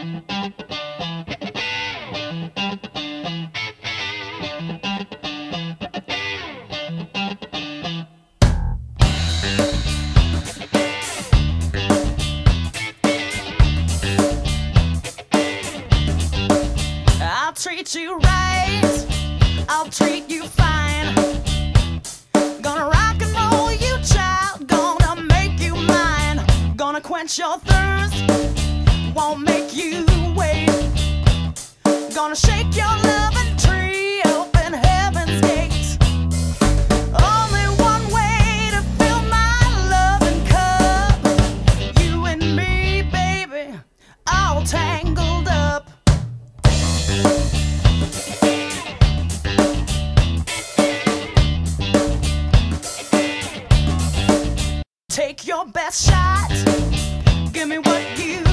I'll treat you right, I'll treat you fine. Gonna rock and roll you, child, gonna make you mine. Gonna quench your thirst, won't make you wait. Gonna shake your loving tree, open heaven's gates. Only one way to fill my loving cup. You and me, baby, all tangled up. Take your best shot, give me what you